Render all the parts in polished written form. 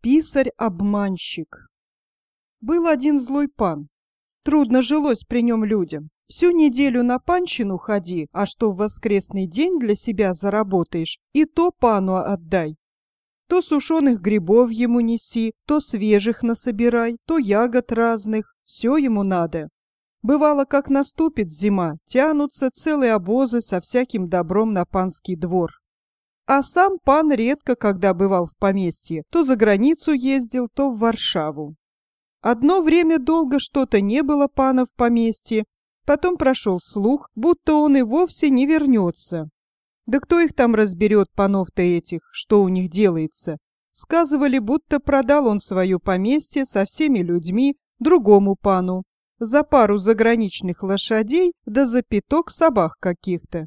Писарь-обманщик. Был один злой пан. Трудно жилось при нем людям. Всю неделю на панщину ходи, а что в воскресный день для себя заработаешь, и то пану отдай. То сушеных грибов ему неси, то свежих насобирай, то ягод разных, все ему надо. Бывало, как наступит зима, тянутся целые обозы со всяким добром на панский двор. А сам пан редко когда бывал в поместье, то за границу ездил, то в Варшаву. Одно время долго что-то не было пана в поместье, потом прошел слух, будто он и вовсе не вернется. Да кто их там разберет, панов-то этих, что у них делается? Сказывали, будто продал он свое поместье со всеми людьми другому пану, за пару заграничных лошадей да за пяток собак каких-то.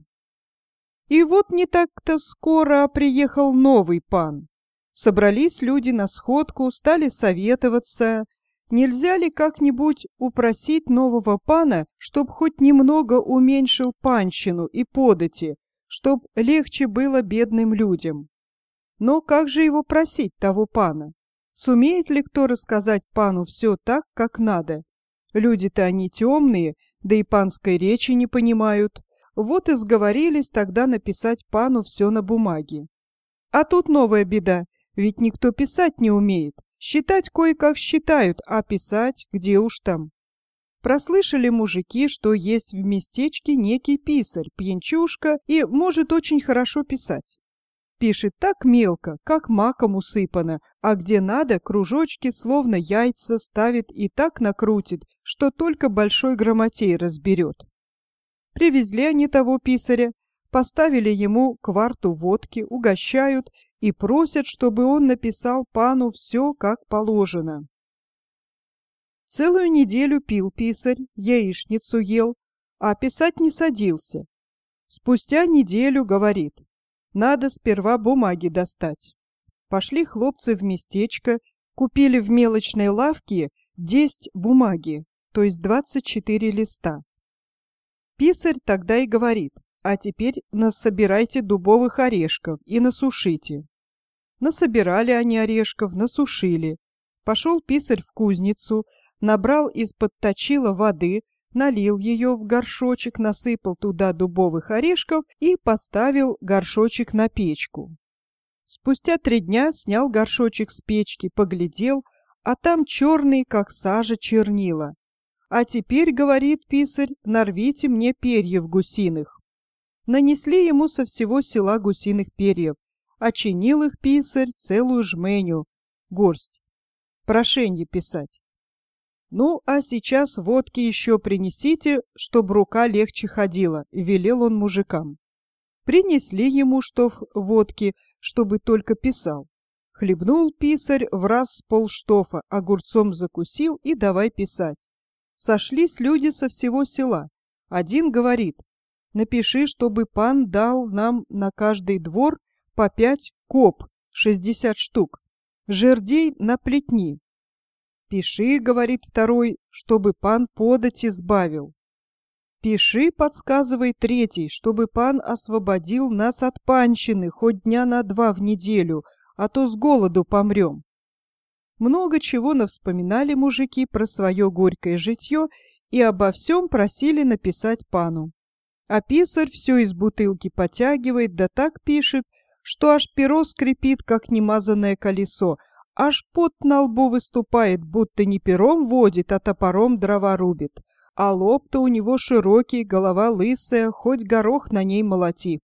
И вот не так-то скоро приехал новый пан. Собрались люди на сходку, стали советоваться, нельзя ли как-нибудь упросить нового пана, чтоб хоть немного уменьшил панщину и подати, чтоб легче было бедным людям. Но как же его просить, того пана? Сумеет ли кто рассказать пану все так, как надо? Люди-то они темные, да и панской речи не понимают. Вот и сговорились тогда написать пану все на бумаге. А тут новая беда, ведь никто писать не умеет. Считать кое-как считают, а писать где уж там. Прослышали мужики, что есть в местечке некий писарь, пьянчушка, и может очень хорошо писать. Пишет так мелко, как маком усыпано, а где надо, кружочки словно яйца ставит и так накрутит, что только большой грамотей разберет. Привезли они того писаря, поставили ему кварту водки, угощают и просят, чтобы он написал пану все, как положено. Целую неделю пил писарь, яичницу ел, а писать не садился. Спустя неделю говорит: надо сперва бумаги достать. Пошли хлопцы в местечко, купили в мелочной лавке 10 бумаги, то есть 24 листа. Писарь тогда и говорит: а теперь насобирайте дубовых орешков и насушите. Насобирали они орешков, насушили. Пошел писарь в кузницу, набрал из-под точила воды, налил ее в горшочек, насыпал туда дубовых орешков и поставил горшочек на печку. Спустя 3 дня снял горшочек с печки, поглядел, а там черный, как сажа, чернила. А теперь, говорит писарь, нарвите мне перьев гусиных. Нанесли ему со всего села гусиных перьев, очинил их писарь целую жменю, горсть, прошенье писать. Ну, а сейчас водки еще принесите, чтоб рука легче ходила, велел он мужикам. Принесли ему штоф водки, чтобы только писал. Хлебнул писарь враз с полштофа, огурцом закусил и давай писать. Сошлись люди со всего села. Один говорит: напиши, чтобы пан дал нам на каждый двор по 5 коп, 60 штук, жердей на плетни. Пиши, говорит второй, чтобы пан подати сбавил. Пиши, подсказывает третий, чтобы пан освободил нас от панщины хоть дня на 2 в неделю, а то с голоду помрем. Много чего навспоминали мужики про свое горькое житье и обо всем просили написать пану. А писарь все из бутылки потягивает, да так пишет, что аж перо скрипит, как немазанное колесо, аж пот на лбу выступает, будто не пером водит, а топором дрова рубит. А лоб-то у него широкий, голова лысая, хоть горох на ней молоти.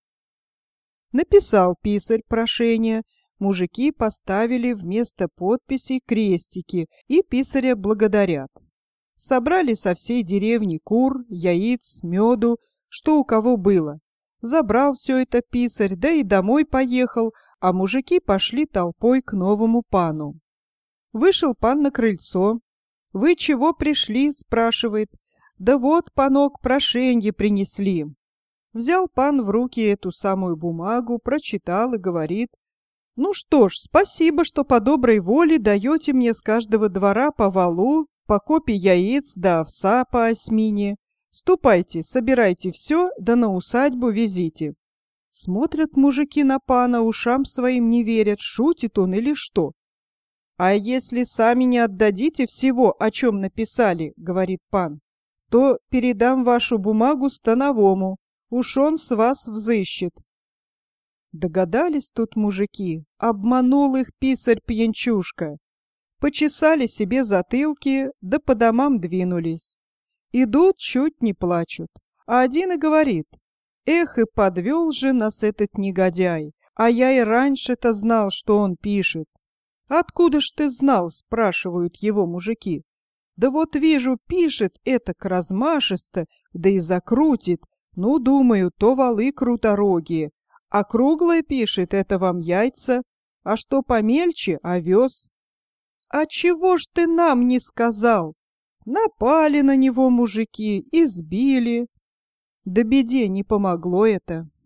Написал писарь прошение. Мужики поставили вместо подписей крестики и писаря благодарят. Собрали со всей деревни кур, яиц, меду, что у кого было. Забрал все это писарь, да и домой поехал, а мужики пошли толпой к новому пану. Вышел пан на крыльцо. «Вы чего пришли?» — спрашивает. «Да вот, панок, прошенье принесли». Взял пан в руки эту самую бумагу, прочитал и говорит: «Ну что ж, спасибо, что по доброй воле даете мне с каждого двора по валу, по копе яиц да овса по осьмине. Ступайте, собирайте все, да на усадьбу везите». Смотрят мужики на пана, ушам своим не верят, шутит он или что. А если сами не отдадите всего, о чем написали, говорит пан, то передам вашу бумагу становому, уж он с вас взыщет. Догадались тут мужики, обманул их писарь-пьянчушка. Почесали себе затылки, да по домам двинулись. Идут, чуть не плачут. А один и говорит: «Эх, и подвел же нас этот негодяй, а я и раньше-то знал, что он пишет». «Откуда ж ты знал?» — спрашивают его мужики. «Да вот вижу, пишет этак размашисто, да и закрутит. Ну, думаю, то валы круторогие, а круглое пишет — это вам яйца, а что помельче — овес». «А чего ж ты нам не сказал?» Напали на него мужики, избили. Да беде не помогло это.